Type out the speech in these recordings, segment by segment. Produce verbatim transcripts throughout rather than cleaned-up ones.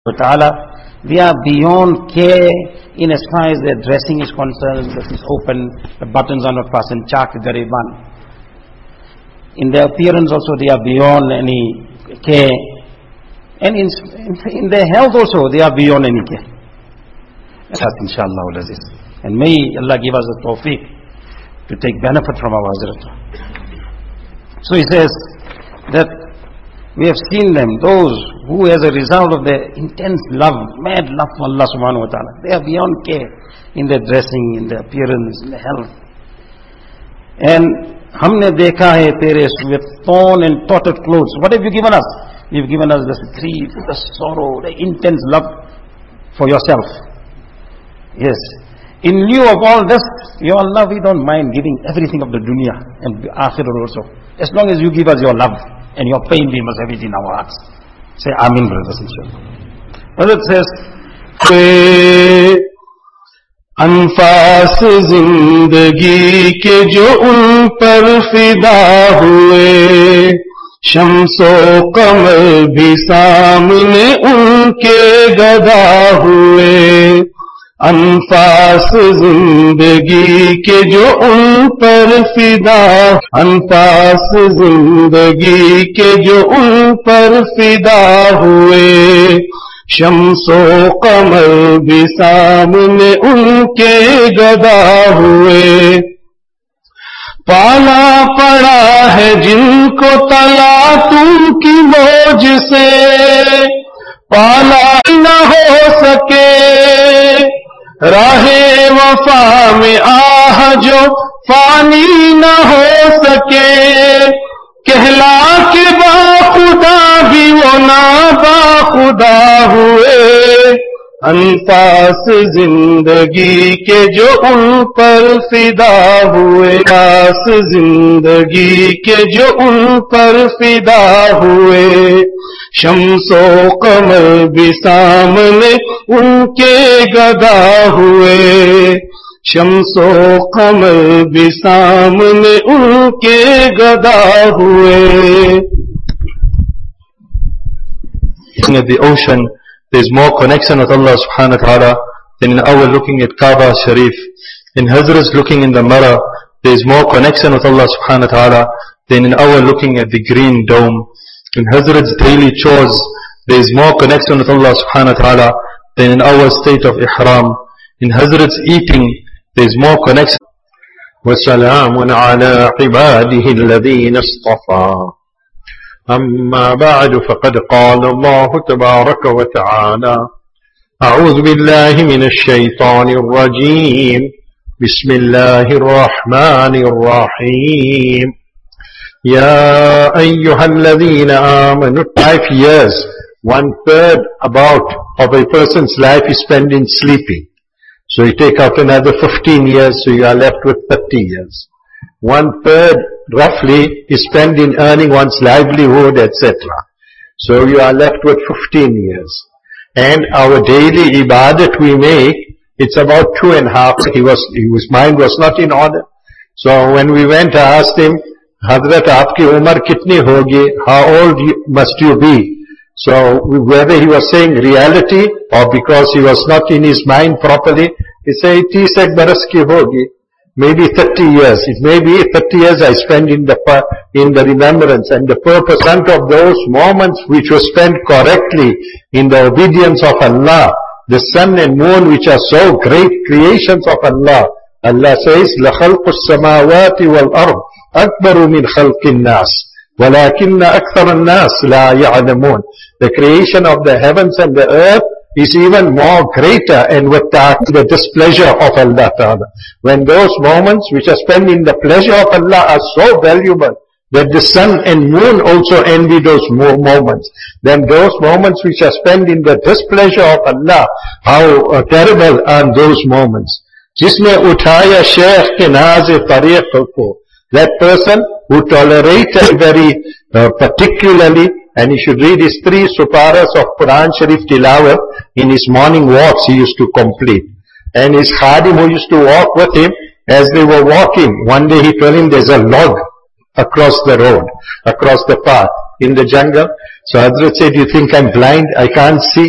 Ta'ala, they are beyond care in as far as their dressing is concerned. That is open, the buttons are not fastened, chak gariban. In their appearance also they are beyond any care. And in, in their health also they are beyond any care. Inshallah. And may Allah give us the tawfiq to take benefit from our Hazrat. So he says that we have seen them, those who as a result of their intense love, mad love for Allah subhanahu wa ta'ala, they are beyond care in their dressing, in their appearance, in their health. And humne dekha hai tere with torn and tattered clothes. What have you given us? You've given us this grief, the sorrow, the intense love for yourself. Yes. In lieu of all this, Ya Allah, we don't mind giving everything of the dunya and akhirah also. As long as you give us your love and your pain, we must have it in our hearts. Say Amin, brothers and sisters. But it says, अनफास जिंदगी के जो उन पर फिदा हुए, शम्सो कमर भी सामने उनके गदा हुए। अनफास जिंदगी के जो उन पर फिदा, अनफास जिंदगी के जो उन पर फिदा हुए, शम्सो कमर भी सामने उनके गदा हुए। पाला पड़ा है जिनको तलातुम की मौज से, पाला न हो सके राहे वफा में आह जो फानी न हो सके। कहला के बाखुदा भी वो ना बाखुदा हुए। अनफास जिंदगी के जो उन पर फिदा हुए, अनफास जिंदगी के जो उन पर फिदा हुए, शम्सो कमर भी सामने उनके गदा हुए। शम्सो कमर भी सामने उनके गदा हुए। At the ocean, there is more connection with Allah subhanahu wa ta'ala than in our looking at Kaaba Sharif. In Hazrat's looking in the mirror, there is more connection with Allah subhanahu wa ta'ala than in our looking at the green dome. In Hazrat's daily chores, there is more connection with Allah subhanahu wa ta'ala than in our state of ihram. In Hazrat's eating, there is more connection. وَسَلَامٌ عَلَىٰ عِبَادِهِ الَّذِينَ اصْطَفَىٰ. أما بعد فقد قال الله تبارك وتعالى: أعوذ بالله من الشيطان الرجيم، بسم الله الرحمن الرحيم. يا أيها الذين آمنوا. Five years, one third about of a person's life is spent in sleeping. So you take out another fifteen years, so you are left with thirty years. One third roughly is spent in earning one's livelihood, et cetera. So you are left with fifteen years. And our daily ibadat we make, it's about two and a half. He was, his mind was not in order. So when we went, I asked him, Hazrat, aapki umar kitni hogi? How old must you be? So whether he was saying reality or because he was not in his mind properly, he said, तीस एक बरस की होगी. Maybe thirty years. It may be thirty years I spend in the in the remembrance, and the purpose of those moments which were spent correctly in the obedience of Allah, the sun and moon which are so great creations of Allah. Allah says, لَخَلْقُ السَّمَاوَاتِ وَالْأَرْضِ أَكْبَرُ مِنْ خَلْقِ النَّاسِ وَلَكِنَّ أَكْثَرَ النَّاسِ لَا يَعْلَمُونَ. The creation of the heavens and the earth is even more greater and with the displeasure of Allah Ta'ala. When those moments which are spent in the pleasure of Allah are so valuable that the sun and moon also envy those moments, then those moments which are spent in the displeasure of Allah, how uh, terrible are those moments. Jisne uthaya shaykh ke naaz tariq ko, that person who tolerated very uh, particularly, and he should read his three suparas of Quran Sharif Tilawat in his morning walks he used to complete. And his khadim who used to walk with him, as they were walking, one day he told him there's a log across the road, across the path, in the jungle. So Hazrat said, you think I'm blind? I can't see?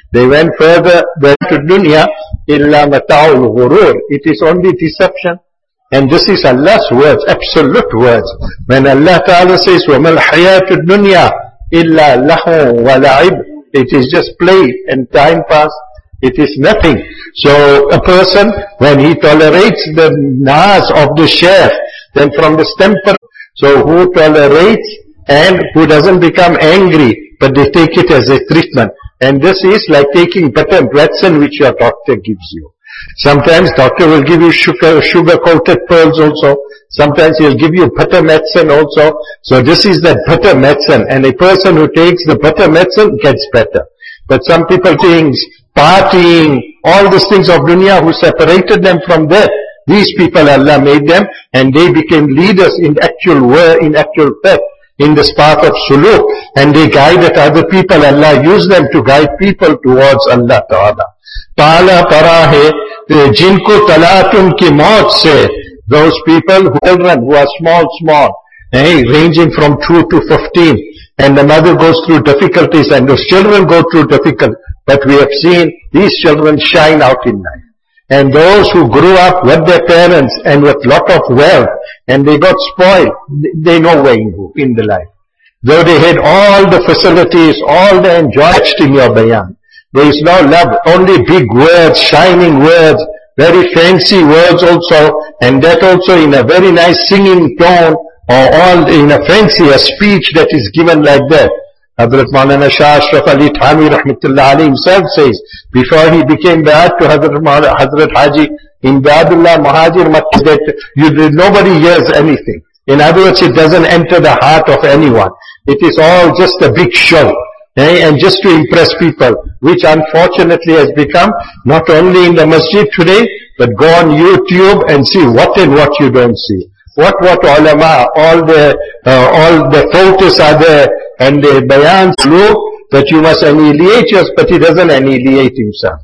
They went further to dunya, illa mata'ul ghurur. It is only deception. And this is Allah's words, absolute words. When Allah Ta'ala says, وَمَا الْحَيَاةُ الدُّنْيَا إِلَّا لَهْوٌ وَلَعِبٌ, it is just play and time pass. It is nothing. So a person, when he tolerates the nas of the sheikh, then from this temper, so who tolerates and who doesn't become angry, but they take it as a treatment. And this is like taking butter medicine which your doctor gives you. Sometimes doctor will give you sugar, sugar-coated pearls also. Sometimes he'll give you butter medicine also. So this is that butter medicine. And a person who takes the butter medicine gets better. But some people think partying, all these things of dunya who separated them from that. These people Allah made them and they became leaders in actual word, in actual fact, in this path of suluk. And they guided other people. Allah used them to guide people towards Allah Ta'ala. Ta'ala parahe, jinko talatun ki maut se, those people, who, children who are small, small, eh, ranging from two to fifteen, and the mother goes through difficulties and those children go through difficulties. But we have seen these children shine out in life. And those who grew up with their parents and with lot of wealth, and they got spoiled, they know where in, in the life. Though they had all the facilities, all the enjoyment in your bayan. There is no love, only big words, shining words, very fancy words also, and that also in a very nice singing tone, or all in a fancy, a speech that is given like that. Hazrat Maulana Shah Ashraf Ali Thanvi Rahmatullah Ali himself says, before he became Ba'at to Hazrat, Hazrat Haji, in Ba'adullah Muhajir Makkah, that you, nobody hears anything. In other words, it doesn't enter the heart of anyone. It is all just a big show. Eh, and just to impress people, which unfortunately has become not only in the masjid today, but go on YouTube and see what and what you don't see. What, what ulama, all the, uh, all the photos are there, and the bayans look that you must annihilate yours, but he doesn't annihilate himself.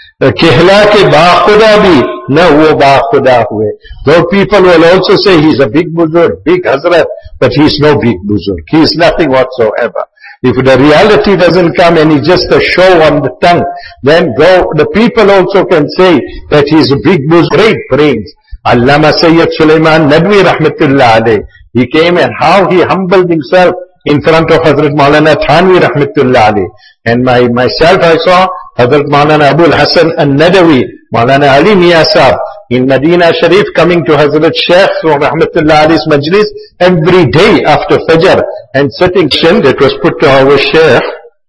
Kehla ke baaquda bhi, na wo baaquda hue. Though people will also say he's a big buzurg, big hazrat, but he's no big buzurg. He is nothing whatsoever. If the reality doesn't come and it's just a show on the tongue, then go, the people also can say that he's a big buzurg, great brains. Allama Sayyid Sulaiman Nadwi Rahmatullah alayh. He came and how he humbled himself in front of Hazrat Maulana Thanvi Rahmatullah alayh. And my, myself I saw Hazrat Maulana Abul Hasan al-Nadawi, Maulana Ali Mia Sahab, in Medina Sharif coming to Hazrat Sheikh from Rahmatullah alayh's majlis every day after Fajr and sitting chin that was put to our Sheikh.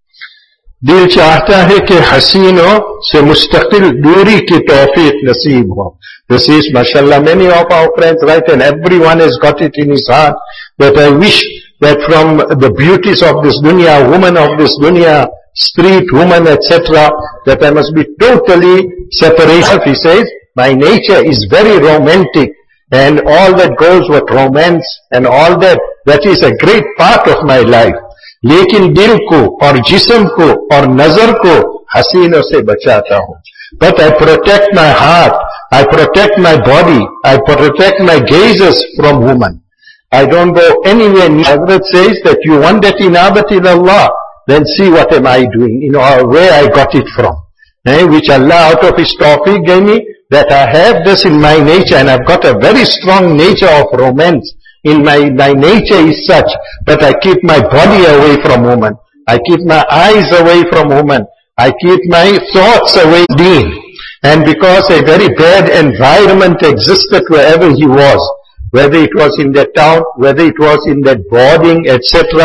दिल चाहता है कि हसीनों से मुस्तकिल दूरी की तौफीक नसीब हो. This is, mashallah, many of our friends write, and everyone has got it in his heart, that I wish that from the beauties of this dunya, woman of this dunya, street woman, et cetera, that I must be totally separated. He says, my nature is very romantic, and all that goes with romance and all that, that is a great part of my life. लेकिन दिल को और जिस्म को और नजर को हसीनों से बचाता हूँ. But I protect my heart, I protect my body, I protect my gazes from women. I don't go anywhere near. Hazrat says that you want that inabat in Allah, then see what am I doing, you know, where I got it from. Eh, which Allah out of His tawfiq gave me, that I have this in my nature, and I've got a very strong nature of romance. In my, my nature is such, but I keep my body away from women. I keep my eyes away from women. I keep my thoughts away from deen. And because a very bad environment existed wherever he was, whether it was in that town, whether it was in that boarding, et cetera,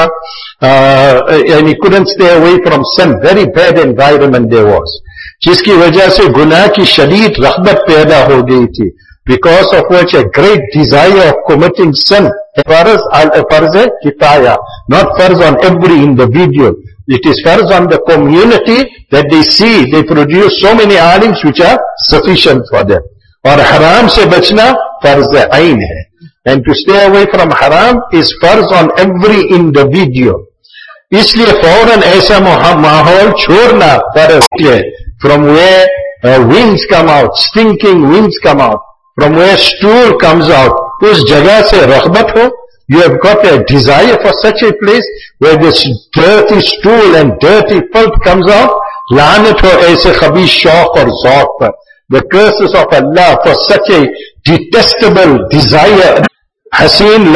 uh, and he couldn't stay away from some very bad environment there was. जिसकी वजह से गुनाह की शदीद रग़बत पैदा हो गई थी. Because of which a great desire of committing sin. Farz al-farz kifaya, not farz on every individual. It is farz on the community that they see, they produce so many alims which are sufficient for them. Or haram se bachna farz ayn hai. And to stay away from haram is farz on every individual. इसलिए फौरन ऐसा माहौल छोड़ना farz है. From where uh, winds come out, stinking winds come out. From where stool comes out, उस जगह से रग़बत हो. You have got a desire for such a place where this dirty stool and dirty filth comes out. लानत हो ऐसे खबीस शौक और ज़ौक पर. The curses of Allah for such a detestable desire. हसीन